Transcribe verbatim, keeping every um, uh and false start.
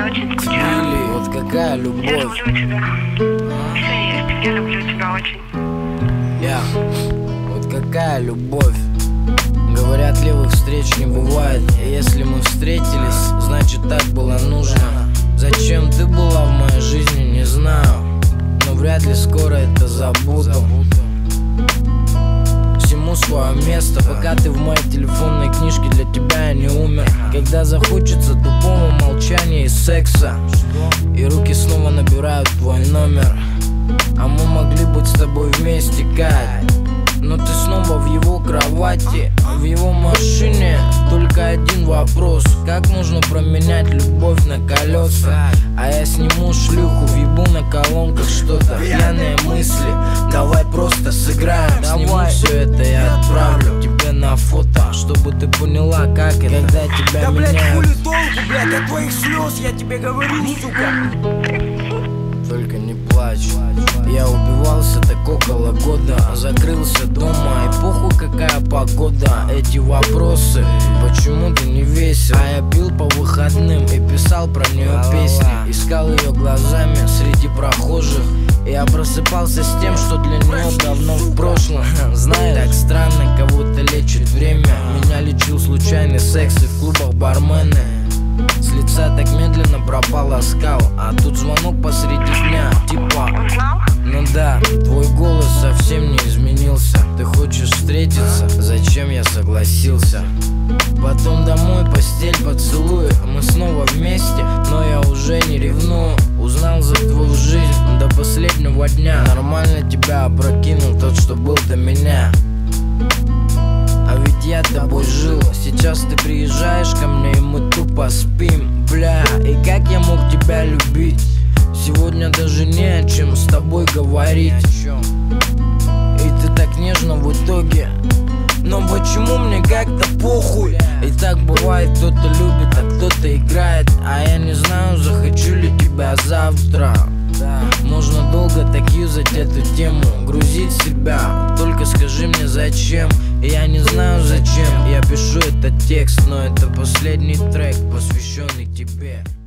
я очень скучаю. Лили, вот какая Я любовь. люблю тебя. Все есть, я люблю тебя очень. Я, вот какая любовь. Говорят, левых встреч не бывает. И если мы встретились, значит так было нужно. Зачем ты была в моей жизни, не знаю, но вряд ли скоро это забуду. Всему свое место, пока ты в моей телефонной книжке, для тебя я не умер. Когда захочется тупого молчания и секса, и руки снова набирают твой номер, а мы могли быть с тобой вместе, Кать. Но ты снова в его кровати, в его машине. Только один вопрос: как можно променять любовь на колеса? А я сниму шлюху, въебу на колонках что-то, пьяные мысли. Давай просто сыграем. Сниму все это и отправлю тебе на фото, чтобы ты поняла, как это, когда тебя да, меняют. блядь, хули толку, блядь, от твоих слез, я тебе говорю, сука. Только не плачь. Я убивался так около года, закрылся дома, и похуй какая погода. Эти вопросы почему-то не весел. А я пил по выходным и писал про нее песни. Искал ее глазами среди прохожих. Я просыпался с тем, что для нее давно в прошлом. Знаешь, так странно, кого-то лечит время. Меня лечил случайный секс и в клубах бармены. С лица так медленно пропал оскал, а тут звонок посреди дня, типа: ну да, твой голос совсем не изменился. Ты хочешь встретиться? Зачем я согласился? Потом домой, постель, поцелуй. Мы снова вместе, но я уже не ревную. Узнал за твою жизнь до последнего дня. Нормально тебя опрокинул тот, что был до меня. А ведь я тобой жил. Сейчас ты приезжаешь ко мне, и мы тупо спим. Бля, и как я мог тебя любить? Сегодня даже не о чем с тобой говорить. И ты так нежно в итоге. Но почему мне как-то похуй? И так бывает, кто-то любит, а кто-то играет. А я не знаю, захочу ли тебя завтра. Можно долго так юзать эту тему, грузить себя. Только скажи мне зачем. И я не знаю зачем я пишу этот текст, но это последний трек, посвященный тебе.